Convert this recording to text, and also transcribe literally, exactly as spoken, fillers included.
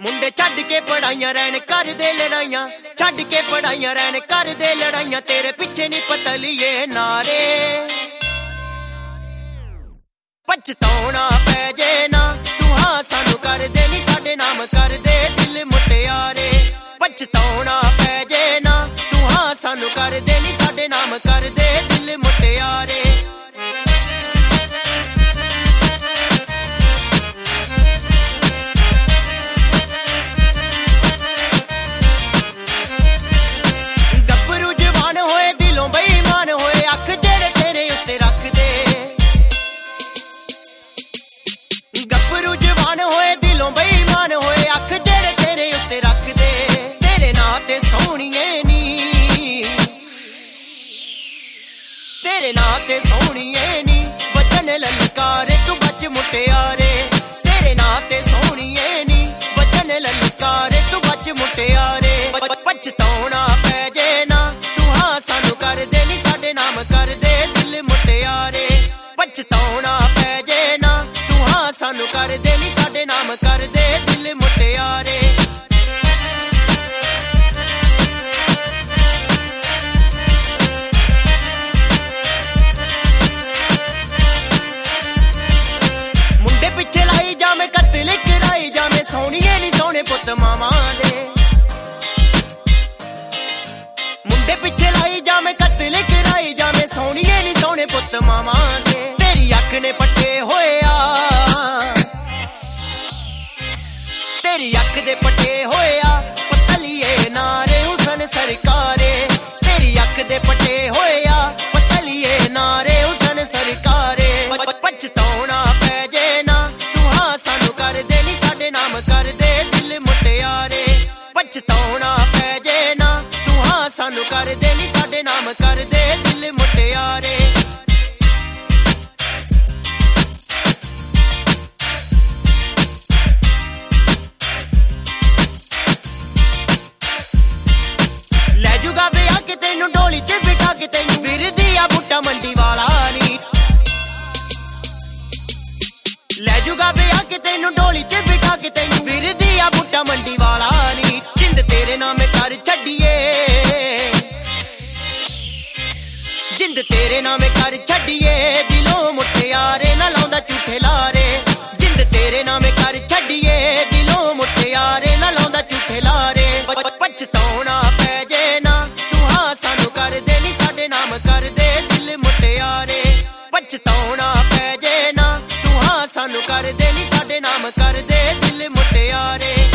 ਮੁੰਡੇ ਛੱਡ ਕੇ ਪੜਾਈਆਂ ਰਹਿਣ ਕਰਦੇ ਲੜਾਈਆਂ, ਛੱਡ ਕੇ ਪੜਾਈਆਂ ਰਹਿਣ ਕਰਦੇ ਲੜਾਈਆਂ, ਤੇਰੇ ਪਿੱਛੇ ਨਹੀਂ ਪਤਲੀਏ ਨਾਰੇ। ਪਛਤਾਉਣਾ ਪੈ ਜੇ ਨਾ ਤੂੰ ਹਾਂ ਸਾਨੂੰ ਕਰਦੇ ਨੀ ਸਾਡੇ ਨਾਮ ਕਰਦੇ ਦਿਲ ਮੁਟਿਆਰੇ। ਪਛਤਾਉਣਾ ਪੈ ਜੇ ਨਾ ਤੂੰ ਹਾਂ ਸਾਨੂੰ ਕਰਦੇ ਨੀ ਸਾਡੇ ਨਾਮ ਕਰਦੇ ਦਿਲ ਮੁਟਿਆਰੇ। ਗੱਭਰੂ ਜਵਾਨ ਹੋਏ ਦਿਲੋਂ ਬੇਈਮਾਨ ਹੋਏ, ਅੱਖ ਜਿਹੜੇ ਤੇਰੇ ਉੱਤੇ ਰੱਖਦੇ। ਗੱਭਰੂ ਜਵਾਨ ਹੋਏ ਦਿਲੋਂ ਬੇਈਮਾਨ ਹੋਏ, ਅੱਖ ਜਿਹੜੇ ਤੇਰੇ ਉੱਤੇ ਰੱਖਦੇ। ਤੇਰੇ ਨਾਂ ਤੇ ਸੋਹਣੀਏ ਨੀ, ਤੇਰੇ ਨਾਂ ਤੇ ਸੋਹਣੀਏ ਨੀ ਵਜਨ ਲਲਕਾਰੇ, ਤੂੰ ਬਚ ਮੁਟਿਆਰੇ। ਤੇਰੇ ਨਾਂ ਤੇ ਸੋਹਣੀਏ ਨੀ ਵਜਨ ਲਲਕਾਰੇ, ਤੂੰ ਬਚ ਮੁਟਿਆਰੇ। ਪਛਤਾਉਣਾ ਪੈ ਜੇ ਨਾ ਤੂੰ ਹਾਂ ਸਾਨੂੰ ਕਰਦੇ ਨੀ ਸਾਡੇ ਨਾਮ ਕਰਦੇ ਦਿਲ ਮੁਟਿਆਰੇ। ਪਛਤਾਉਣਾ ਪੈ ਜੇ ਨਾ ਤੂੰ ਹਾਂ ਸਾਨੂੰ ਕਰਦੇ ਨੀ ਸਾਡੇ ਨਾਮ ਕਰਦੇ ਦਿਲ ਮੁਟਿਆਰੇ। ਮੁੰਡੇ ਪਿੱਛੇ ਲਾਈ ਜਾਵੇਂ ਕਤਲ ਕਰਾਈ ਜਾਵੇਂ, ਸੋਹਣੀਏ ਨੀ ਸੋਹਣੇ ਪੁੱਤ ਮਾਵਾਂ ਦੇ। ਮੁੰਡੇ ਪਿੱਛੇ ਲਾਈ ਜਾਵੇਂ ਕਤਲ ਕਰਾਈ ਜਾਵੇਂ, ਸੋਹਣੀਏ ਨੀ ਸੋਹਣੇ ਪੁੱਤ ਮਾਵਾਂ ਦੇ। ਤੇਰੀ ਅੱਖ ਨੇ ਪੱਟੇ ਹੋਇਆ, ਤੇਰੀ ਅੱਖ ਦੇ ਪੱਟੇ ਹੋਇਆ ਪਤਲੀਏ ਨਾਰੇ ਹੁਸਨ ਸਰਕਾਰੇ। ਤੇਰੀ ਅੱਖ ਦੇ ਪੱਟੇ ਹੋਇਆ ਪਤਲੀਏ ਨਾਰੇ ਹੁਸਨ ਸਰਕਾਰੇ। ਪਛਤਾਉਣਾ ਪੈ ਜੇ ਨਾ ਤੂੰ ਹਾਂ ਸਾਨੂੰ ਕਰਦੇ ਨੀ ਸਾਡੇ ਨਾਮ ਕਰਦੇ ਦਿਲ ਮੁਟਿਆਰੇ। ਪਛਤਾਉਣਾ ਪੈ ਜੇ ਨਾ ਤੂੰ ਹਾਂ ਸਾਨੂੰ ਕਰਦੇ ਨੀ ਸਾਡੇ ਨਾਮ ਕਰਦੇ ਦਿਲ ਮੁਟਿਆਰੇ। ਲੈ ਜੂਗਾ ਵਿਆਹ ਕੇ ਤੈਨੂੰ ਢੋਲੀ ਚ ਬਿਠਾ ਕੇ, ਤੈਨੂੰ ਬਿਰਦੀ ਆ ਬੂਟਾ ਮੰਡੀ ਵਾਲਾ ਨੀ। ਲੈ ਜੂਗਾ ਵਿਆਹ ਕੇ ਤੈਨੂੰ ਢੋਲੀ ਚ ਬਿਠਾ ਕੇ, ਤੈਨੂੰ ਬਿਰਦੀ ਆ ਬੂਟਾ ਮੰਡੀ ਵਾਲਾ ਨੀ। ਜਿੰਦ ਤੇਰੇ ਨਾਮ ਕਰ ਛੱਡੀਏ, ਜਿੰਦ ਤੇਰੇ ਨਾਮ ਕਰ ਛੱਡੀਏ, ਦਿਲੋਂ ਮੁਟਿਆਰੇ ਨਾ ਲਾਉਂਦਾ ਝੂਠੇ ਲਾਰੇ। ਜਿੰਦ ਤੇਰੇ ਨਾਮ ਕਰ ਛੱਡੀਏ, ਦਿਲੋਂ ਮੁਟਿਆਰੇ ਨਾ ਲਾਉਂਦਾ ਝੂਠੇ ਲਾਰੇ। ਪਛਤਾਉਣਾ ਪੈ ਜੇ ਨਾ ਤੂੰ ਹਾਂ ਸਾਨੂੰ ਕਰਦੇ ਨੀ ਸਾਡੇ ਨਾਮ ਕਰਦੇ ਦਿਲ ਮੁਟਿਆਰੇ। ਪਛਤਾਉਣਾ ਪੈ ਜੇ ਨਾ ਤੂੰ ਹਾਂ ਸਾਨੂੰ ਕਰਦੇ ਨੀ ਸਾਡੇ ਨਾਮ ਕਰਦੇ ਦਿਲ ਮੁਟਿਆਰੇ।